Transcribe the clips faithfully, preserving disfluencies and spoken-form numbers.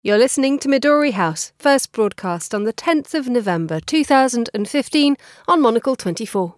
You're listening to Midori House, first broadcast on the tenth of November two thousand fifteen on Monocle twenty-four.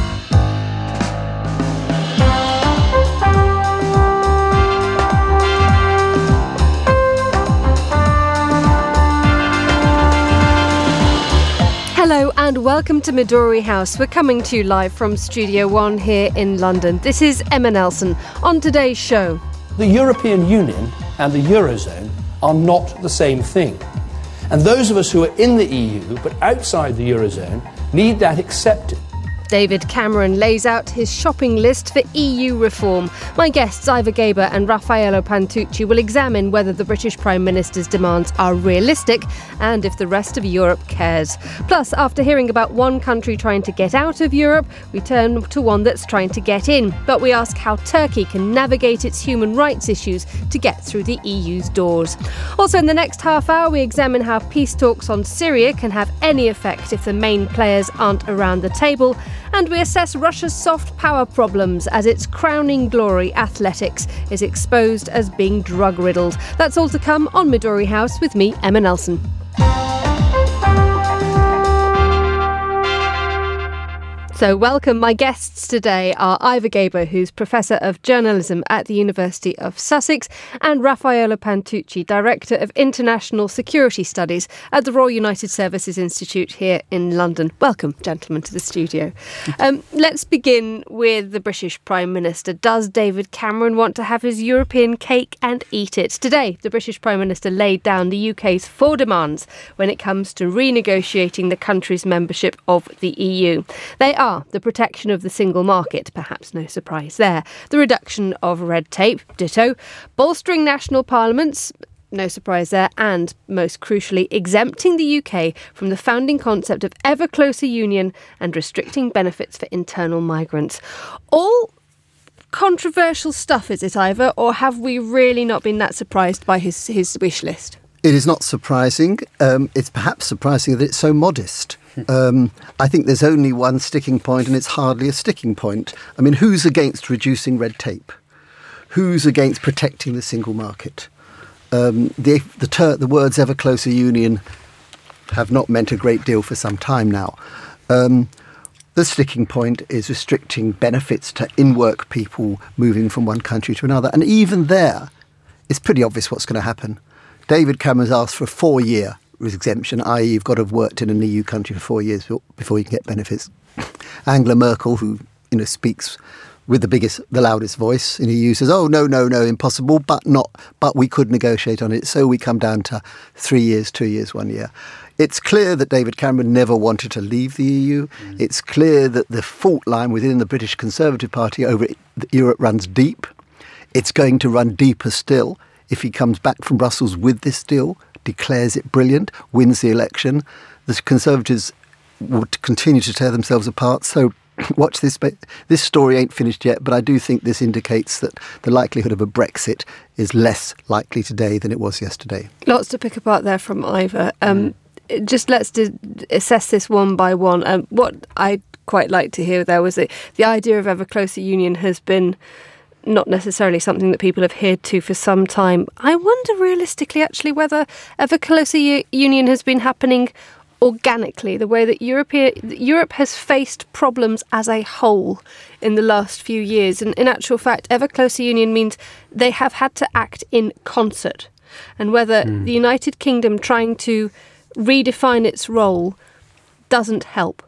Hello and welcome to Midori House. We're coming to you live from Studio One here in London. This is Emma Nelson. On today's show, the European Union and the Eurozone are not the same thing. And those of us who are in the E U but outside the Eurozone need that accepted. David Cameron lays out his shopping list for E U reform. My guests Ivor Gaber and Raffaello Pantucci will examine whether the British Prime Minister's demands are realistic and if the rest of Europe cares. Plus, after hearing about one country trying to get out of Europe, we turn to one that's trying to get in. But we ask how Turkey can navigate its human rights issues to get through the E U's doors. Also, in the next half hour, we examine how peace talks on Syria can have any effect if the main players aren't around the table. And we assess Russia's soft power problems as its crowning glory, athletics, is exposed as being drug-riddled. That's all to come on Midori House with me, Emma Nelson. So welcome. My guests today are Ivor Gaber, who's Professor of Journalism at the University of Sussex, and Raffaello Pantucci, Director of International Security Studies at the Royal United Services Institute here in London. Welcome, gentlemen, to the studio. Um, let's begin with the British Prime Minister. Does David Cameron want to have his European cake and eat it? Today, the British Prime Minister laid down the U K's four demands when it comes to renegotiating the country's membership of the E U. They are the protection of the single market, perhaps no surprise there, the reduction of red tape, ditto, bolstering national parliaments, no surprise there, and, most crucially, exempting the U K from the founding concept of ever closer union and restricting benefits for internal migrants. All controversial stuff, is it, Ivor, or have we really not been that surprised by his, his wish list? It is not surprising. Um, it's perhaps surprising that it's so modest. Um, I think there's only one sticking point, and it's hardly a sticking point. I mean, who's against reducing red tape? Who's against protecting the single market? Um, the the, ter- the words ever closer union have not meant a great deal for some time now. Um, the sticking point is restricting benefits to in-work people moving from one country to another. And even there, it's pretty obvious what's going to happen. David Cameron's asked for a four-year exemption, that is you've got to have worked in an E U country for four years before you can get benefits. Angela Merkel, who you know speaks with the biggest, the loudest voice in E U, says, oh, no, no, no, impossible, but not, but we could negotiate on it. So we come down to three years, two years, one year. It's clear that David Cameron never wanted to leave the E U. Mm. It's clear that the fault line within the British Conservative Party over Europe runs deep. It's going to run deeper still if he comes back from Brussels with this deal, declares it brilliant, wins the election. The Conservatives would continue to tear themselves apart. So watch this. This story ain't finished yet, but I do think this indicates that the likelihood of a Brexit is less likely today than it was yesterday. Lots to pick apart there from Ivor. Um, mm. Just let's do, assess this one by one. Um, what I'd quite like to hear there was that the idea of ever closer union has been not necessarily something that people have adhered to for some time. I wonder realistically actually whether ever closer u- union has been happening organically, the way that Europe, Europe has faced problems as a whole in the last few years. And in actual fact, ever closer union means they have had to act in concert. And whether mm. the United Kingdom trying to redefine its role doesn't help.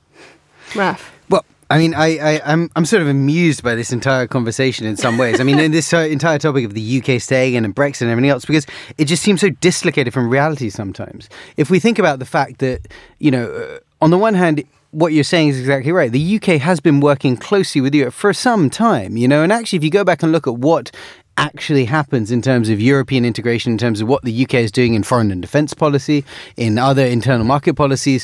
Raf? Well, I mean, I, I, I'm I'm sort of amused by this entire conversation in some ways. I mean, in this uh, entire topic of the U K staying and Brexit and everything else, because it just seems so dislocated from reality sometimes. If we think about the fact that, you know, uh, on the one hand, what you're saying is exactly right. The U K has been working closely with Europe for some time, you know, and actually, if you go back and look at what actually happens in terms of European integration, in terms of what the U K is doing in foreign and defence policy, in other internal market policies,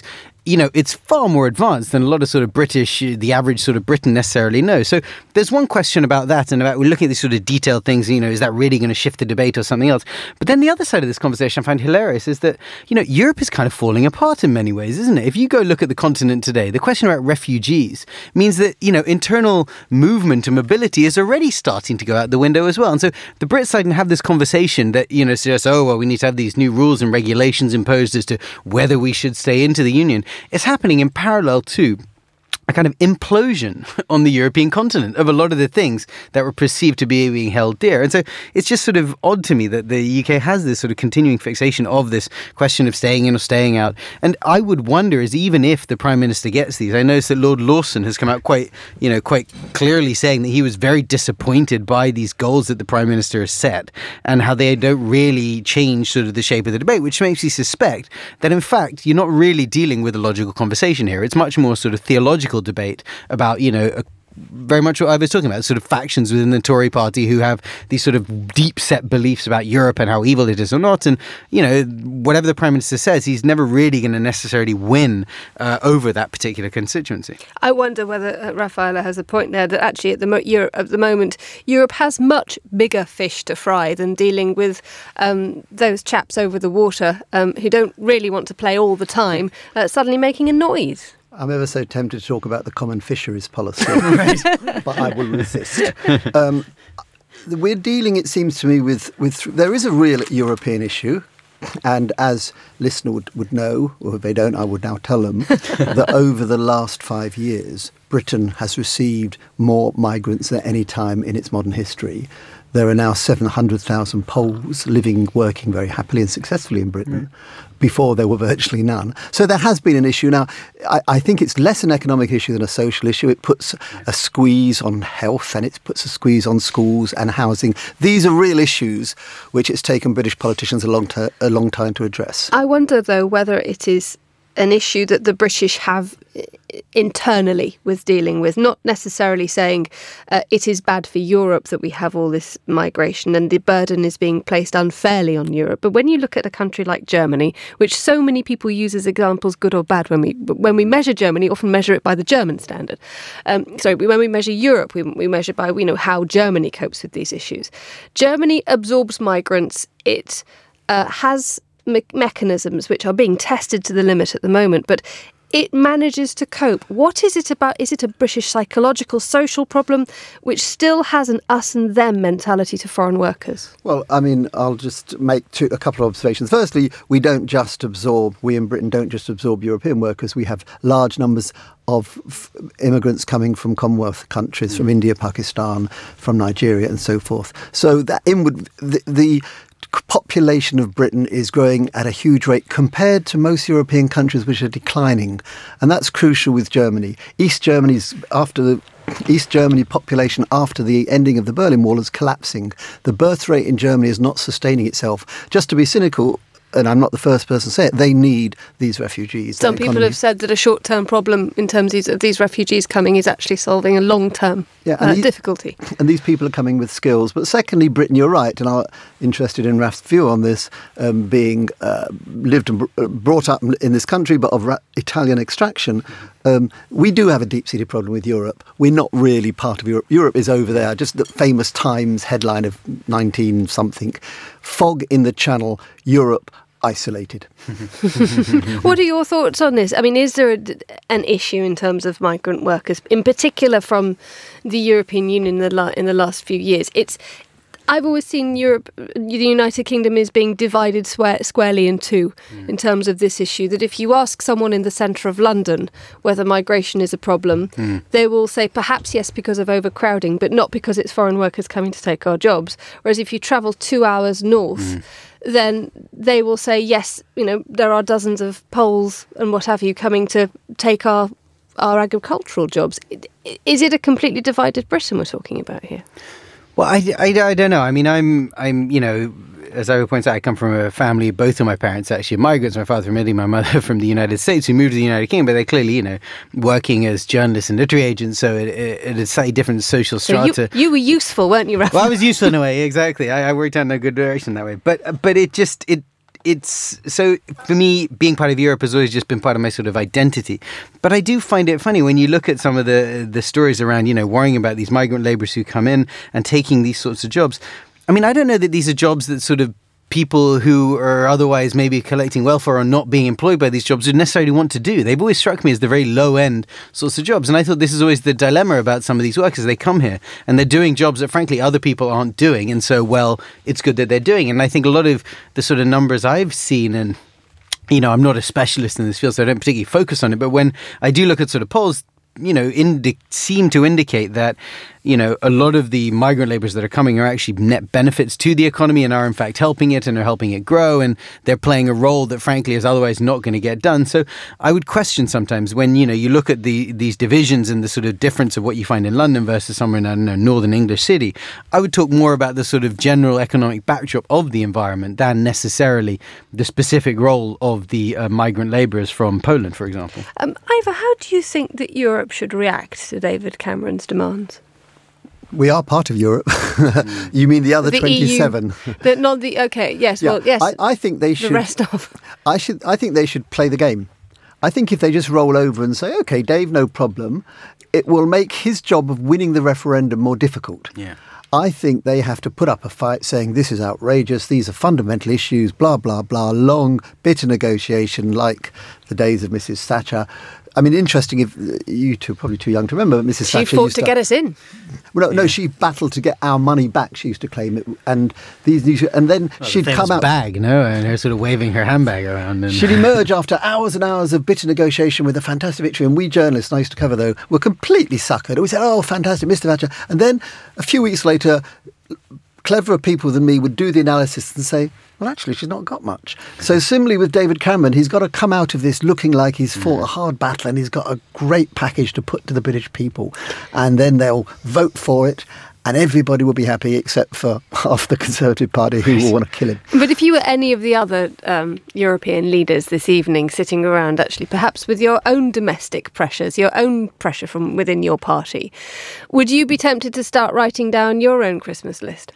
you know, it's far more advanced than a lot of sort of British, the average sort of Briton necessarily knows. So there's one question about that and about we're looking at these sort of detailed things, you know, is that really going to shift the debate or something else? But then the other side of this conversation I find hilarious is that, you know, Europe is kind of falling apart in many ways, isn't it? If you go look at the continent today, the question about refugees means that, you know, internal movement and mobility is already starting to go out the window as well. And so the Brits side can have this conversation that, you know, suggests, oh, well, we need to have these new rules and regulations imposed as to whether we should stay into the Union. It's happening in parallel to a kind of implosion on the European continent of a lot of the things that were perceived to be being held dear. And so it's just sort of odd to me that the U K has this sort of continuing fixation of this question of staying in or staying out. And I would wonder is even if the Prime Minister gets these, I noticed that Lord Lawson has come out quite, you know, quite clearly saying that he was very disappointed by these goals that the Prime Minister has set and how they don't really change sort of the shape of the debate, which makes me suspect that in fact you're not really dealing with a logical conversation here. It's much more sort of theological debate about, you know, a, very much what I was talking about, sort of factions within the Tory party who have these sort of deep set beliefs about Europe and how evil it is or not. And, you know, whatever the Prime Minister says, he's never really going to necessarily win uh, over that particular constituency. I wonder whether uh, Raffaella has a point there that actually at the, mo- Europe, at the moment, Europe has much bigger fish to fry than dealing with um, those chaps over the water um, who don't really want to play all the time, uh, suddenly making a noise. I'm ever so tempted to talk about the common fisheries policy, but I will resist. Um, we're dealing, it seems to me, with, with there is a real European issue. And as listener would, would know, or if they don't, I would now tell them, that over the last five years, Britain has received more migrants than any time in its modern history. There are now seven hundred thousand Poles living, working very happily and successfully in Britain. Mm. Before there were virtually none. So there has been an issue. Now, I, I think it's less an economic issue than a social issue. It puts a squeeze on health and it puts a squeeze on schools and housing. These are real issues which it's taken British politicians a long, ter- a long time to address. I wonder, though, whether it is an issue that the British have internally with dealing with, not necessarily saying uh, it is bad for Europe that we have all this migration and the burden is being placed unfairly on Europe. But when you look at a country like Germany, which so many people use as examples, good or bad, when we when we measure Germany, often measure it by the German standard. Um, sorry, when we measure Europe, we, we measure by you know how Germany copes with these issues. Germany absorbs migrants. It uh, has me- mechanisms which are being tested to the limit at the moment, but it manages to cope. What is it about? Is it a British psychological, social problem which still has an us and them mentality to foreign workers? Well, I mean, I'll just make two, a couple of observations. Firstly, we don't just absorb, we in Britain don't just absorb European workers. We have large numbers of f- immigrants coming from Commonwealth countries, mm. from India, Pakistan, from Nigeria and so forth. So that inward, the, the population of Britain is growing at a huge rate compared to most European countries which are declining. And that's crucial with Germany. East Germany's after the East Germany population after the ending of the Berlin Wall is collapsing. The birth rate in Germany is not sustaining itself. Just to be cynical, and I'm not the first person to say it, they need these refugees. Some people have said that a short-term problem in terms of these refugees coming is actually solving a long-term yeah, uh, these, difficulty. And these people are coming with skills. But secondly, Britain, you're right, and I'm interested in Raf's view on this, um, being uh, lived and br- brought up in this country, but of ra- Italian extraction. Um, we do have a deep-seated problem with Europe. We're not really part of Europe. Europe is over there. Just the famous Times headline of nineteen-something, fog in the Channel, Europe isolated. What are your thoughts on this? I mean, is there a, an issue in terms of migrant workers, in particular from the European Union in the, la- in the last few years? It's I've always seen Europe, the United Kingdom is being divided square, squarely in two mm. in terms of this issue, that if you ask someone in the centre of London whether migration is a problem, mm. they will say perhaps yes because of overcrowding, but not because it's foreign workers coming to take our jobs. Whereas if you travel two hours north, mm. then they will say yes, you know, there are dozens of Poles and what have you coming to take our our agricultural jobs. Is it a completely divided Britain we're talking about here? Well, I, I, I don't know. I mean, I'm, I'm, you know, as I points out, I come from a family, both of my parents actually are migrants. My father from Italy, my mother from the United States, who moved to the United Kingdom, but they're clearly, you know, working as journalists and literary agents, so it, it, it is slightly different social strata. So you, you were useful, weren't you, Raphael? Well, I was useful in a way, exactly. I, I worked out in a good direction that way. But, but it just, it, it's so for me, being part of Europe has always just been part of my sort of identity. But I do find it funny when you look at some of the the stories around, you know, worrying about these migrant labourers who come in and taking these sorts of jobs. I mean, I don't know that these are jobs that sort of people who are otherwise maybe collecting welfare or not being employed by these jobs would necessarily want to do. They've always struck me as the very low-end sorts of jobs. And I thought this is always the dilemma about some of these workers. They come here and they're doing jobs that, frankly, other people aren't doing. And so, well, it's good that they're doing. And I think a lot of the sort of numbers I've seen, and, you know, I'm not a specialist in this field, so I don't particularly focus on it. But when I do look at sort of polls, you know, indi- seem to indicate that, you know, a lot of the migrant labourers that are coming are actually net benefits to the economy and are in fact helping it and are helping it grow, and they're playing a role that frankly is otherwise not going to get done. So I would question sometimes when, you know, you look at the these divisions and the sort of difference of what you find in London versus somewhere in, I don't know, northern English city. I would talk more about the sort of general economic backdrop of the environment than necessarily the specific role of the uh, migrant labourers from Poland, for example. Um, Ivor, how do you think that Europe should react to David Cameron's demands? We are part of Europe. You mean the other the twenty-seven? E U, the, not the okay. Yes. Yeah, Well, yes. I, I think they should. The rest of. I should. I think they should play the game. I think if they just roll over and say, "Okay, Dave, no problem," it will make his job of winning the referendum more difficult. Yeah. I think they have to put up a fight saying this is outrageous, these are fundamental issues, blah, blah, blah, long, bitter negotiation like the days of Missus Thatcher. I mean, interesting, if you two are probably too young to remember, but Missus She Thatcher fought used to get us in. Well, no, no, she battled to get our money back, she used to claim it. And these, these and then well, she'd the come out. bag, no? And her sort of waving her handbag around. And She'd emerge after hours and hours of bitter negotiation with a fantastic victory. And we journalists, I used to cover though, were completely suckered. We said, oh, fantastic, Mister Thatcher. And then a few weeks later, cleverer people than me would do the analysis and say, well, actually, she's not got much. So similarly with David Cameron, he's got to come out of this looking like he's fought a hard battle and he's got a great package to put to the British people. And then they'll vote for it and everybody will be happy except for half the Conservative Party who will want to kill him. But if you were any of the other um, European leaders this evening sitting around, actually, perhaps with your own domestic pressures, your own pressure from within your party, would you be tempted to start writing down your own Christmas list?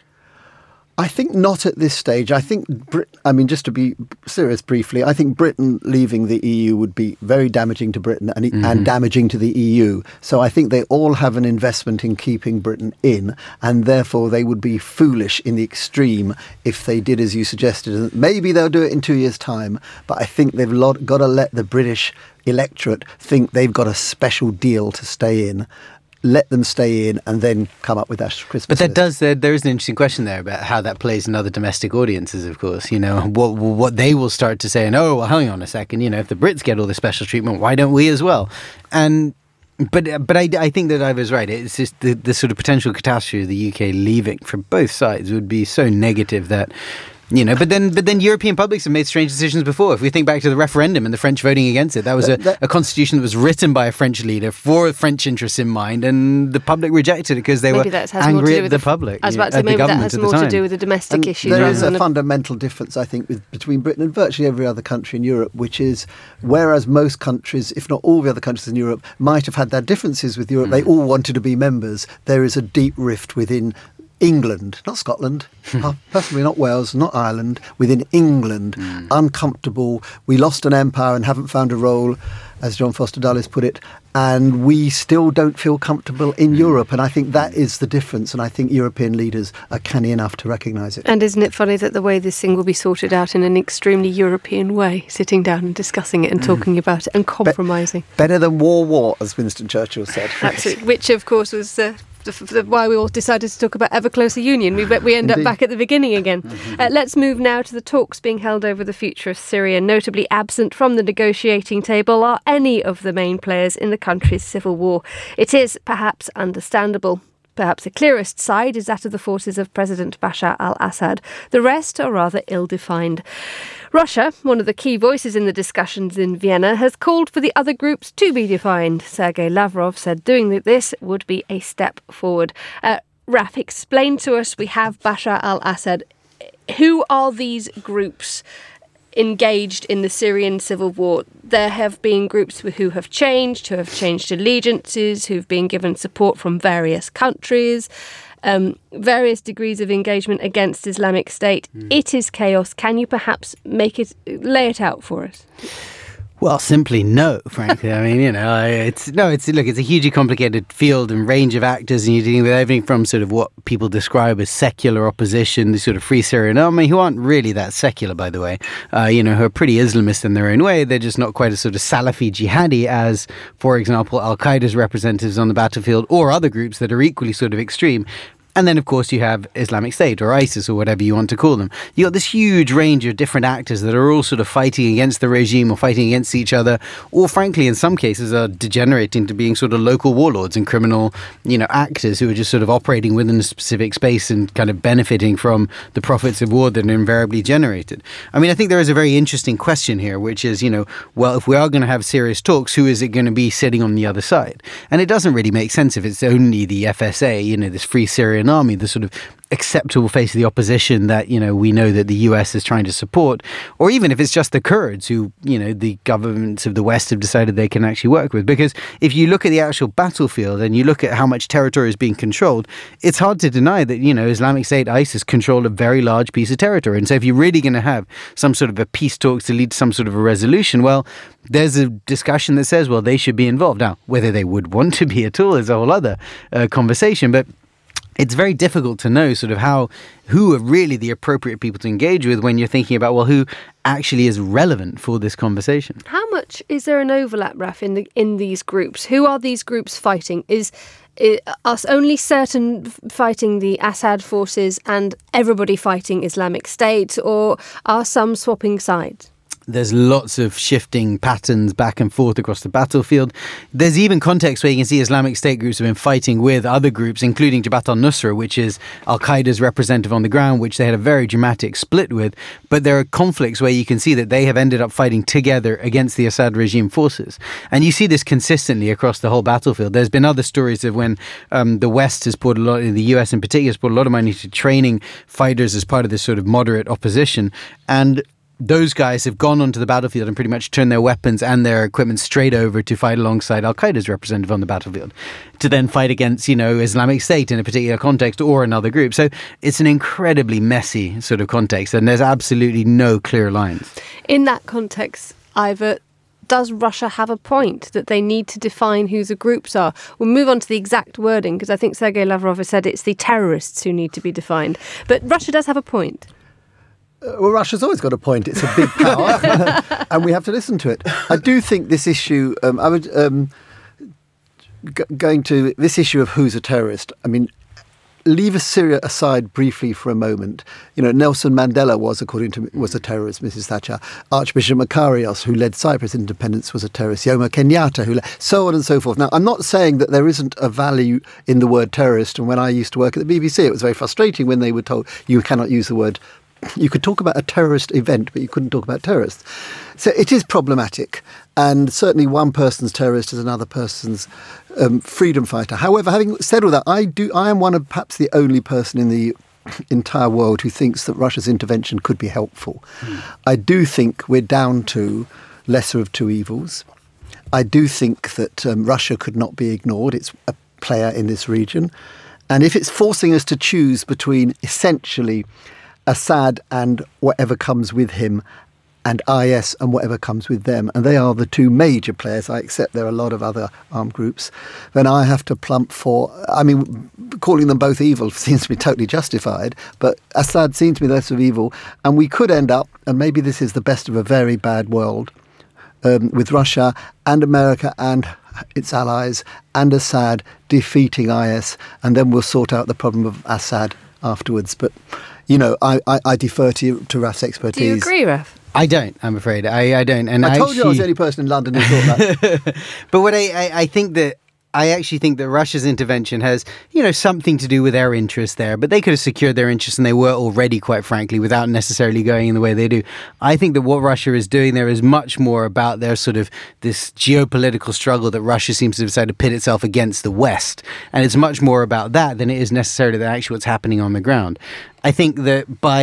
I think not at this stage. I think, Brit- I mean, just to be serious briefly, I think Britain leaving the E U would be very damaging to Britain and, mm-hmm. and damaging to the E U. So I think they all have an investment in keeping Britain in, and therefore they would be foolish in the extreme if they did as you suggested. Maybe they'll do it in two years' time, but I think they've lot, got to let the British electorate think they've got a special deal to stay in. Let them stay in and then come up with that Christmas But that list. does, there, there is an interesting question there about how that plays in other domestic audiences, of course. You know, what what they will start to say, and oh, well, hang on a second, you know, if the Brits get all this special treatment, why don't we as well? And But but I, I think that I was right. It's just the, the sort of potential catastrophe of the U K leaving from both sides would be so negative that, you know, but then but then European publics have made strange decisions before. If we think back to the referendum and the French voting against it, that was a, that, a constitution that was written by a French leader for French interests in mind, and the public rejected it because they maybe were that has angry more to do at with the, the public. I was about to say, at the maybe that government has at more the to time. do with the domestic And issues. there rather is a than fundamental difference, I think, with, between Britain and virtually every other country in Europe, which is whereas most countries, if not all the other countries in Europe, might have had their differences with Europe, mm. they all wanted to be members. There is a deep rift within England, not Scotland, personally not Wales, not Ireland, within England, mm. uncomfortable. We lost an empire and haven't found a role, as John Foster Dulles put it, and we still don't feel comfortable in mm. Europe. And I think that is the difference, and I think European leaders are canny enough to recognise it. And isn't it funny that the way this thing will be sorted out in an extremely European way, sitting down and discussing it and mm. talking about it and compromising? Be- better than war, war, as Winston Churchill said. Absolutely, which of course was... Uh, The, the, why we all decided to talk about ever closer union. We we end Indeed. up back at the beginning again. Uh, let's move now to the talks being held over the future of Syria. Notably absent from the negotiating table are any of the main players in the country's civil war. It is perhaps understandable. Perhaps the clearest side is that of the forces of President Bashar al-Assad. The rest are rather ill-defined. Russia, one of the key voices in the discussions in Vienna, has called for the other groups to be defined. Sergei Lavrov said doing this would be a step forward. Uh, Raf, explain to us, we have Bashar al-Assad. Who are these groups engaged in the Syrian civil war? There have been groups who have changed, who have changed allegiances, who've been given support from various countries. um, various degrees of engagement against Islamic State. Mm. It is chaos. Can you perhaps make it, lay it out for us? Well, simply no, frankly. I mean, you know, it's no, it's look, it's a hugely complicated field and range of actors, and you're dealing with everything from sort of what people describe as secular opposition, the sort of Free Syrian Army, who aren't really that secular, by the way, uh, you know, who are pretty Islamist in their own way. They're just not quite as sort of Salafi jihadi as, for example, Al-Qaeda's representatives on the battlefield, or other groups that are equally sort of extreme. And then, of course, you have Islamic State or ISIS or whatever you want to call them. You've got this huge range of different actors that are all sort of fighting against the regime or fighting against each other, or frankly, in some cases, are degenerating to being sort of local warlords and criminal, you know, actors who are just sort of operating within a specific space and kind of benefiting from the profits of war that are invariably generated. I mean, I think there is a very interesting question here, which is, you know, well, if we are going to have serious talks, who is it going to be sitting on the other side? And it doesn't really make sense if it's only the F S A, you know, this Free Syrian Army, the sort of acceptable face of the opposition that, you know, we know that the U S is trying to support, or even if it's just the Kurds who, you know, the governments of the West have decided they can actually work with. Because if you look at the actual battlefield and you look at how much territory is being controlled, it's hard to deny that, you know, Islamic State, ISIS control a very large piece of territory. And so if you're really going to have some sort of a peace talks to lead to some sort of a resolution, well, there's a discussion that says, well, they should be involved. Now, whether they would want to be at all is a whole other uh, conversation, but it's very difficult to know sort of how, who are really the appropriate people to engage with when you're thinking about, well, who actually is relevant for this conversation. How much is there an overlap, Raf, in the, in these groups? Who are these groups fighting? Is, is us only certain fighting the Assad forces and everybody fighting Islamic State, or are some swapping sides? There's lots of shifting patterns back and forth across the battlefield. There's even context where you can see Islamic State groups have been fighting with other groups, including Jabhat al-Nusra, which is Al-Qaeda's representative on the ground, which they had a very dramatic split with. But there are conflicts where you can see that they have ended up fighting together against the Assad regime forces. And you see this consistently across the whole battlefield. There's been other stories of when um, the West has poured a lot, the U S in particular, has poured a lot of money to training fighters as part of this sort of moderate opposition. And those guys have gone onto the battlefield and pretty much turned their weapons and their equipment straight over to fight alongside Al-Qaeda's representative on the battlefield, to then fight against, you know, Islamic State in a particular context or another group. So it's an incredibly messy sort of context, and there's absolutely no clear lines. In that context, Ivor, does Russia have a point that they need to define who the groups are? We'll move on to the exact wording, because I think Sergei Lavrov has said it's the terrorists who need to be defined. But Russia does have a point. Well, Russia's always got a point. It's a big power, and we have to listen to it. I do think this issue, um, I would, um, g- going to this issue of who's a terrorist, I mean, leave Syria aside briefly for a moment. You know, Nelson Mandela was, according to was a terrorist, Missus Thatcher. Archbishop Makarios, who led Cyprus independence, was a terrorist. Jomo Kenyatta, who led, so on and so forth. Now, I'm not saying that there isn't a value in the word terrorist, and when I used to work at the B B C, it was very frustrating when they were told you cannot use the word. You could talk about a terrorist event, but you couldn't talk about terrorists. So it is problematic. And certainly one person's terrorist is another person's um, freedom fighter. However, having said all that, I do. I am one of perhaps the only person in the entire world who thinks that Russia's intervention could be helpful. Mm. I do think we're down to lesser of two evils. I do think that um, Russia could not be ignored. It's a player in this region. And if it's forcing us to choose between essentially Assad and whatever comes with him, and I S and whatever comes with them, and they are the two major players. I accept there are a lot of other armed groups. Then I have to plump for, I mean, calling them both evil seems to be totally justified, but Assad seems to be less of evil, and we could end up, and maybe this is the best of a very bad world, um, with Russia and America and its allies and Assad defeating I S, and then we'll sort out the problem of Assad afterwards. But you know, I, I, I defer to, to Raf's expertise. Do you agree, Raf? I don't, I'm afraid. I, I don't. And I, I told actually... you I was the only person in London who thought that. But what I, I, I think that I actually think that Russia's intervention has, you know, something to do with their interests there, but they could have secured their interests, and they were already, quite frankly, without necessarily going in the way they do. I think that what Russia is doing there is much more about their sort of this geopolitical struggle that Russia seems to have decided to pit itself against the West. And it's much more about that than it is necessarily that actually what's happening on the ground. I think that by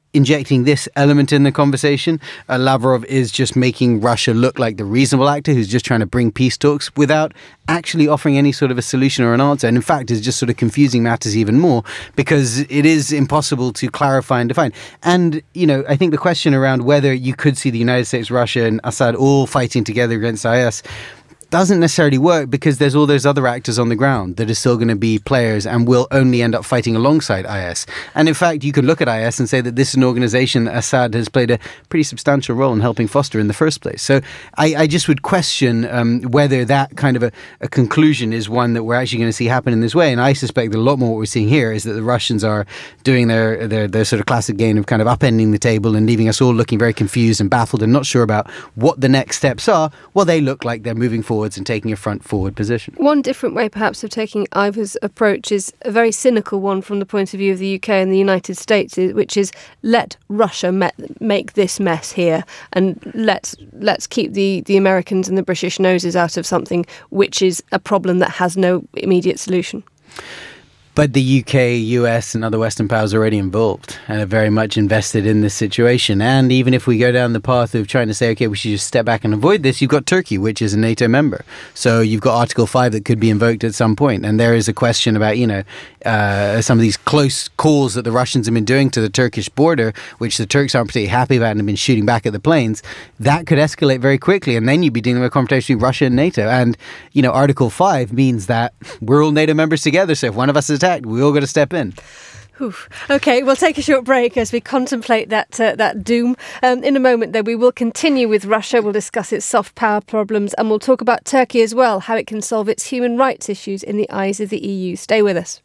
injecting this element in the conversation. Uh, Lavrov is just making Russia look like the reasonable actor who's just trying to bring peace talks without actually offering any sort of a solution or an answer. And in fact, is just sort of confusing matters even more because it is impossible to clarify and define. And, you know, I think the question around whether you could see the United States, Russia and Assad all fighting together against I S doesn't necessarily work because there's all those other actors on the ground that are still going to be players and will only end up fighting alongside I S. And in fact, you could look at I S and say that this is an organization that Assad has played a pretty substantial role in helping foster in the first place. So I, I just would question um, whether that kind of a, a conclusion is one that we're actually going to see happen in this way. And I suspect that a lot more what we're seeing here is that the Russians are doing their, their, their sort of classic game of kind of upending the table and leaving us all looking very confused and baffled and not sure about what the next steps are, while they look like they're moving forward and taking a front forward position. One different way perhaps of taking Ivor's approach is a very cynical one from the point of view of the U K and the United States, which is let Russia me- make this mess here and let's let's keep the, the Americans and the British noses out of something which is a problem that has no immediate solution. But the U K, U S and other Western powers are already involved and are very much invested in this situation. And even if we go down the path of trying to say, OK, we should just step back and avoid this, you've got Turkey, which is a NATO member. So you've got Article five that could be invoked at some point. And there is a question about, you know, uh, some of these close calls that the Russians have been doing to the Turkish border, which the Turks aren't particularly happy about and have been shooting back at the planes. That could escalate very quickly. And then you'd be dealing with a confrontation between Russia and NATO. And, you know, Article five means that we're all NATO members together. So if one of us is attacked, we all got to step in. Oof. OK, we'll take a short break as we contemplate that uh, that doom. Um, in a moment, though, we will continue with Russia. We'll discuss its soft power problems and we'll talk about Turkey as well, how it can solve its human rights issues in the eyes of the E U. Stay with us.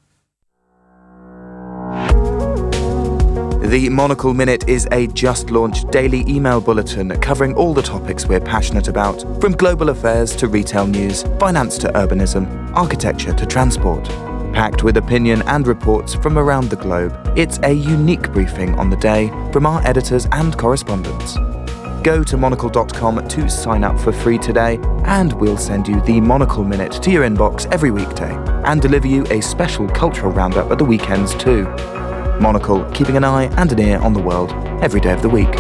The Monocle Minute is a just-launched daily email bulletin covering all the topics we're passionate about, from global affairs to retail news, finance to urbanism, architecture to transport. Packed with opinion and reports from around the globe, it's a unique briefing on the day from our editors and correspondents. Go to monocle dot com to sign up for free today, and we'll send you the Monocle Minute to your inbox every weekday and deliver you a special cultural roundup at the weekends too. Monocle, keeping an eye and an ear on the world every day of the week.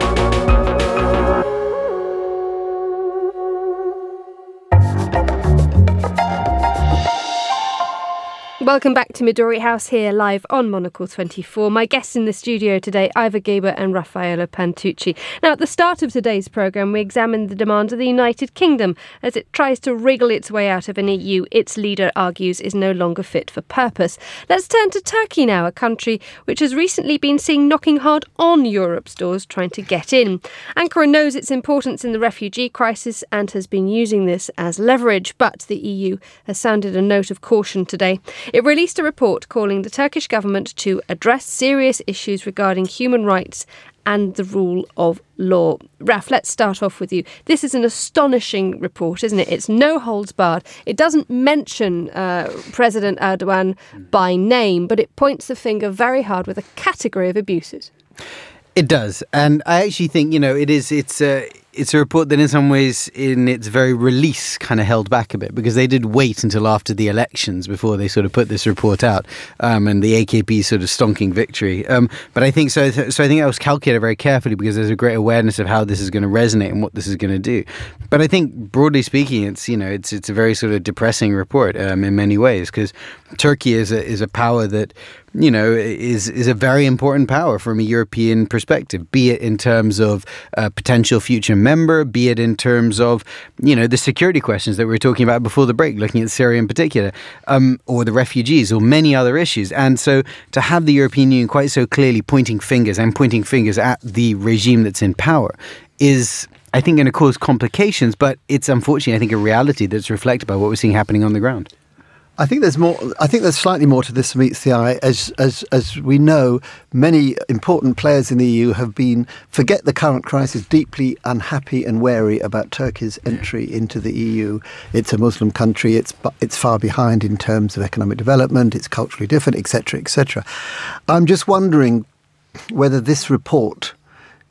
Welcome back to Midori House here live on Monocle twenty-four. My guests in the studio today, Ivor Gaber and Raffaello Pantucci. Now, at the start of today's programme, we examined the demands of the United Kingdom as it tries to wriggle its way out of an E U its leader argues is no longer fit for purpose. Let's turn to Turkey now, a country which has recently been seen knocking hard on Europe's doors trying to get in. Ankara knows its importance in the refugee crisis and has been using this as leverage, but the E U has sounded a note of caution today. It released a report calling the Turkish government to address serious issues regarding human rights and the rule of law. Raf, let's start off with you. This is an astonishing report, isn't it? It's no holds barred. It doesn't mention uh, President Erdogan by name, but it points the finger very hard with a category of abuses. It does. And I actually think, you know, it is, it's a, it's a report that in some ways in its very release kind of held back a bit because they did wait until after the elections before they sort of put this report out um, and the A K P sort of stonking victory. Um, but I think so, so I think that was calculated very carefully because there's a great awareness of how this is going to resonate and what this is going to do. But I think broadly speaking, it's, you know, it's, it's a very sort of depressing report um, in many ways because Turkey is a, is a power that, you know, is is a very important power from a European perspective, be it in terms of a potential future member, be it in terms of, you know, the security questions that we were talking about before the break, looking at Syria in particular, um, or the refugees or many other issues. And so to have the European Union quite so clearly pointing fingers and pointing fingers at the regime that's in power is, I think, going to cause complications. But it's unfortunately, I think, a reality that's reflected by what we're seeing happening on the ground. I think there's more. I think there's slightly more to this than meets the eye. As as as we know, many important players in the E U have been, forget the current crisis, deeply unhappy and wary about Turkey's entry into the E U. It's a Muslim country. It's it's far behind in terms of economic development. It's culturally different, et cetera, et cetera. I'm just wondering whether this report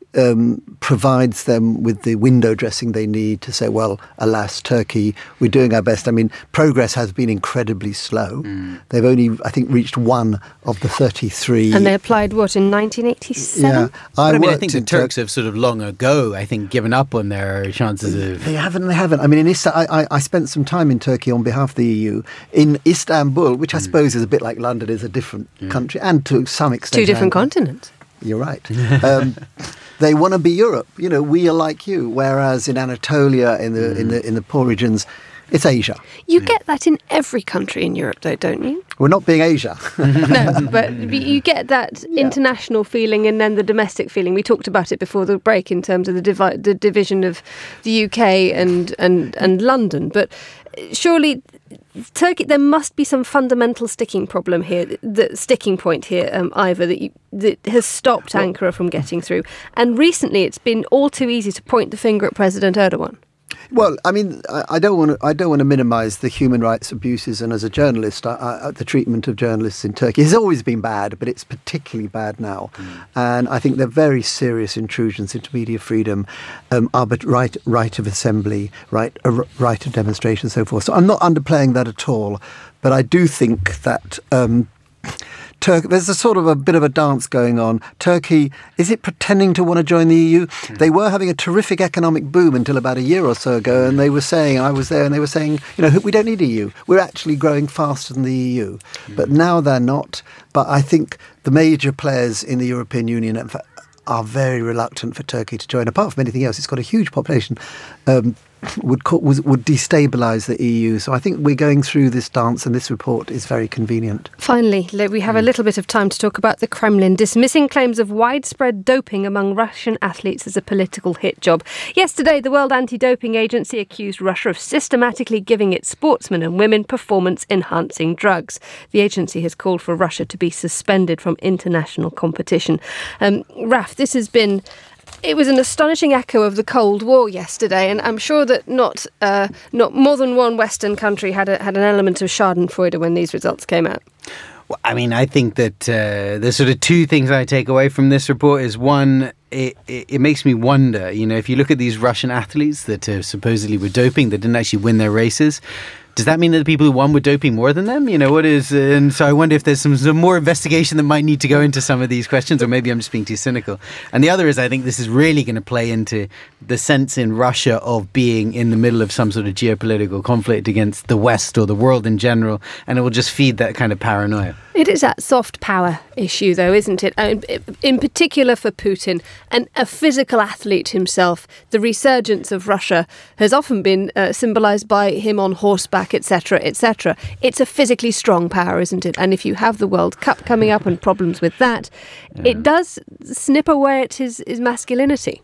um, provides them with the window dressing they need to say, well, alas, Turkey, we're doing our best. I mean, progress has been incredibly slow. Mm. They've only, I think, reached one of the thirty-three. And they applied, what, in nineteen eighty-seven? Yeah. I, I mean, I think the Turks Tur- have sort of long ago, I think, given up on their chances of... They haven't, they haven't. I mean, in Ist- I, I, I spent some time in Turkey on behalf of the E U, in Istanbul, which I mm. suppose is a bit like London, is a different mm. country, and to some extent... Two different continents. You're right. Um, they want to be Europe. You know, we are like you. Whereas in Anatolia, in the mm. in the in the poor regions, it's Asia. You get that in every country in Europe, though, don't you? We're not being Asia. No, but you get that yeah. international feeling and then the domestic feeling. We talked about it before the break in terms of the divi- the division of the U K and and and London. But surely, Turkey, there must be some fundamental sticking problem here, the sticking point here, um, Ivor, that, you, that has stopped Ankara from getting through. And recently, it's been all too easy to point the finger at President Erdogan. Well, I mean, I, I don't want to. I don't want to minimise the human rights abuses, and as a journalist, I, I, the treatment of journalists in Turkey has always been bad, but it's particularly bad now. Mm. And I think they're very serious intrusions into media freedom, um, arbit- right, right of assembly, right, uh, right of demonstration, and so forth. So I'm not underplaying that at all, but I do think that. Um, Turkey, there's a sort of a bit of a dance going on. Turkey, is it pretending to want to join the E U? Mm. They were having a terrific economic boom until about a year or so ago, and they were saying, I was there, and they were saying, you know, we don't need E U. We're actually growing faster than the E U. Mm. But now they're not. But I think the major players in the European Union are very reluctant for Turkey to join. Apart from anything else, it's got a huge population. Um, would would, would destabilise the E U. So I think we're going through this dance, and this report is very convenient. Finally, we have a little bit of time to talk about the Kremlin dismissing claims of widespread doping among Russian athletes as a political hit job. Yesterday, the World Anti-Doping Agency accused Russia of systematically giving its sportsmen and women performance-enhancing drugs. The agency has called for Russia to be suspended from international competition. Um, Raf, this has been... It was an astonishing echo of the Cold War yesterday, and I'm sure that not uh, not more than one Western country had a, had an element of schadenfreude when these results came out. Well, I mean, I think that uh, there's sort of two things I take away from this report. Is one, it, it, it makes me wonder, you know, if you look at these Russian athletes that uh, supposedly were doping, that didn't actually win their races, does that mean that the people who won were doping more than them? You know, what is... Uh, and so I wonder if there's some, some more investigation that might need to go into some of these questions, or maybe I'm just being too cynical. And the other is, I think this is really going to play into the sense in Russia of being in the middle of some sort of geopolitical conflict against the West or the world in general, and it will just feed that kind of paranoia. It is that soft power issue, though, isn't it? In, in particular for Putin, and a physical athlete himself. The resurgence of Russia has often been uh, symbolised by him on horseback, et cetera, et cetera. It's a physically strong power, isn't it? And if you have the World Cup coming up and problems with that, yeah. it does snip away at his, his masculinity.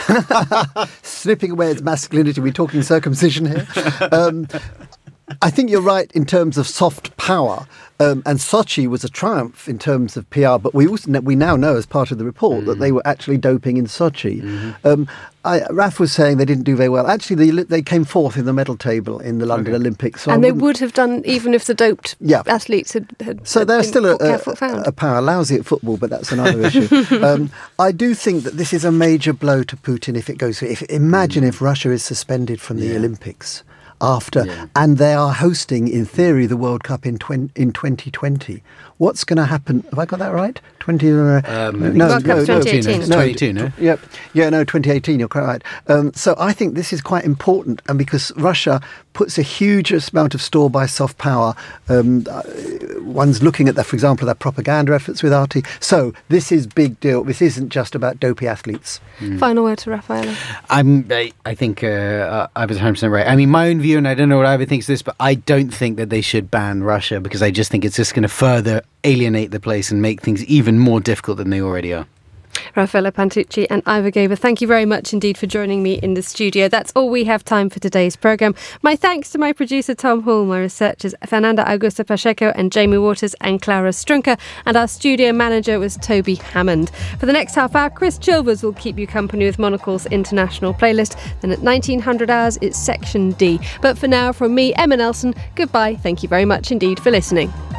Snipping away its masculinity. We're talking circumcision here. Um, I think you're right in terms of soft power, um, and Sochi was a triumph in terms of P R. But we also we now know, as part of the report, mm-hmm. that they were actually doping in Sochi. Mm-hmm. Um, I, Raf was saying they didn't do very well. Actually, they they came fourth in the medal table in the London okay. Olympics, so and they would have done even if the doped yeah. athletes had. had so they're still a, a, a power, lousy at football, but that's another issue. Um, I do think that this is a major blow to Putin if it goes through. If imagine mm. if Russia is suspended from the yeah. Olympics. After yeah. and they are hosting, in theory, the World Cup in twen- in twenty twenty. What's going to happen? Have I got that right? Twenty? Uh, um, no, World no, Cup twenty eighteen. No, twenty-two, no? Yep. Yeah, no, twenty eighteen. You're quite right. Um, so I think this is quite important, and because Russia puts a huge amount of store by soft power, um, uh, one's looking at that, for example, their propaganda efforts with R T. So this is big deal. This isn't just about dopey athletes. Mm. Final word to Raffaele. I'm. I, I think uh, I was one hundred percent right. I mean, my own view, and I don't know what Ivor thinks of this, but I don't think that they should ban Russia, because I just think it's just going to further alienate the place and make things even more difficult than they already are. Raffaele Pantucci and Ivor Gaber, thank you very much indeed for joining me in the studio. That's all we have time for today's programme. My thanks to my producer Tom Hall, my researchers Fernanda Augusta Pacheco and Jamie Waters and Clara Strunker, and our studio manager was Toby Hammond. For the next half hour, Chris Chilvers will keep you company with Monocle's international playlist. Then at nineteen hundred hours, it's Section D. But for now, from me, Emma Nelson, goodbye. Thank you very much indeed for listening.